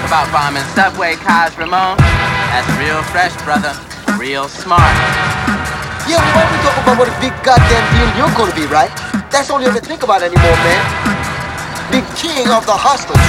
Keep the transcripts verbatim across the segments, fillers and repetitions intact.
about bombing subway cars, Ramon. That's real fresh, brother. Real smart. Yeah, we only talk about what a big goddamn deal you're gonna be, right? That's all you ever think about anymore, man. Big king of the hustlers.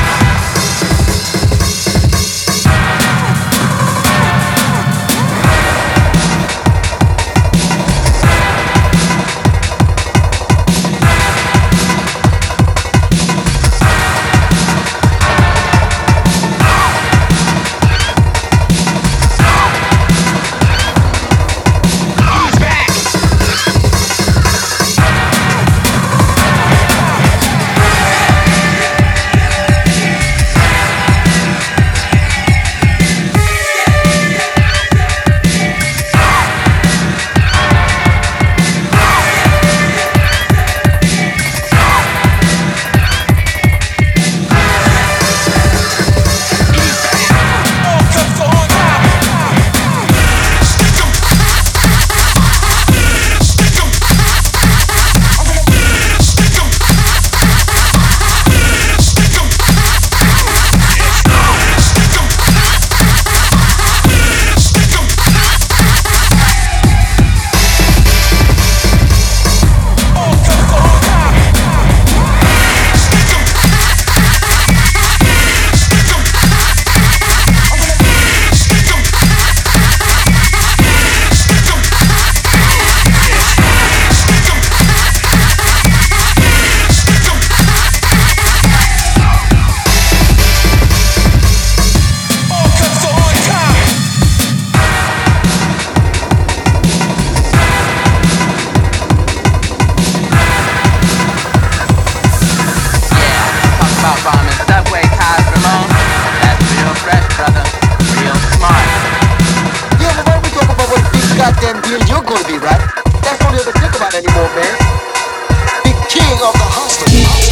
Goddamn deal you're gonna be, right? That's all you ever think about anymore, man. Big king of the hustlers.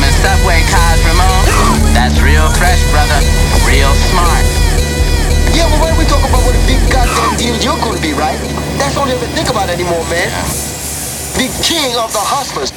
in subway cars, Ramon. That's real fresh, brother. Real smart. Yeah, but when we talk about what a big goddamn deal you're gonna be, right? That's all you ever think about anymore, man. The king of the hustlers.